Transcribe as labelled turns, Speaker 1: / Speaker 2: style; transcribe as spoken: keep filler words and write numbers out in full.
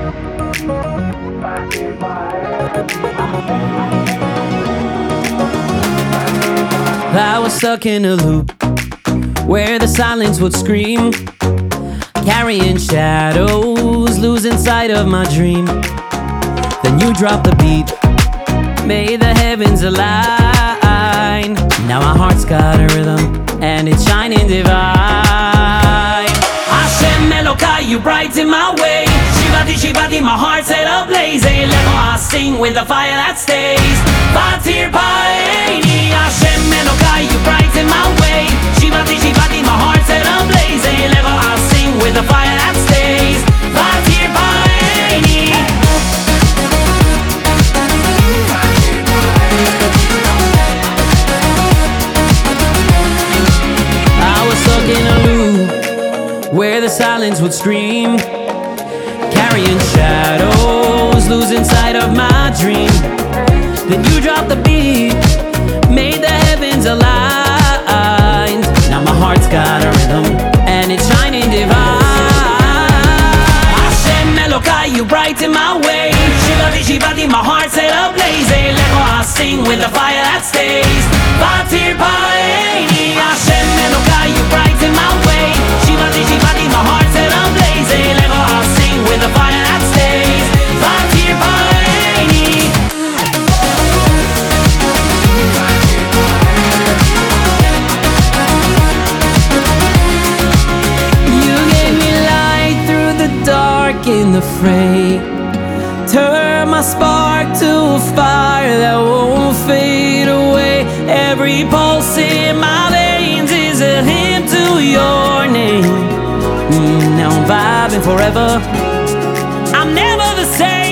Speaker 1: I was stuck in a loop where the silence would scream, carrying shadows, losing sight of my dream. Then you dropped the beat, made the heavens align. Now my heart's got a rhythm and it's shining divine. Hashem Elokai, you brighten my way. Shivati Shivati, my heart set ablaze. A level I sing with the fire that stays. Vatir Paini, Hashem Elokai, you brighten my way. Shivati Shivati, my heart set ablaze. A level I sing with the fire that stays. Vatir Paini. I was stuck in a loop where the silence would scream, carrying shadows, losing sight of my dream. Then you dropped the beat, made the heavens aligned. Now my heart's got a rhythm and it's shining divine. Hashem Elokai, you brighten my way. Shivati Shivati, my heart set ablaze. A level I sing with the fire that stays. Vatir Paini, Hashem Elokai, you brighten my way. Shivati Shivati, my heart set ablaze. A level I sing with the fire that stays. Vatir Paini. You gave me light through the dark in the fray. Turn my spark to a fire that won't fade away. Every pulse in my veins is a hymn to your name. Mm, now I'm vibing forever. I'm never the same.